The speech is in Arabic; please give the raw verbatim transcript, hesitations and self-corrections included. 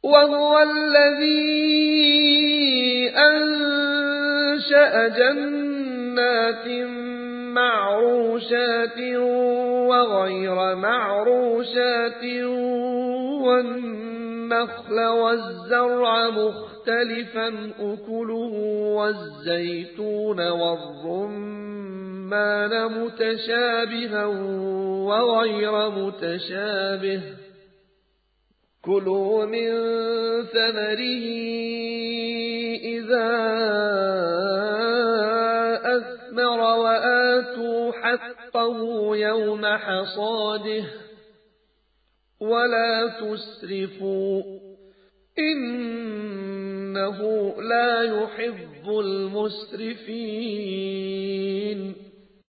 وهو الذي أنشأ جنات معروشات وغير معروشات والنخل والزرع مختلفا أكله والزيتون والرمان متشابها وغير متشابه كلوا من ثمره إذا أثمر وآتوا حقه يوم حصاده ولا تسرفوا إنه لا يحب المسرفين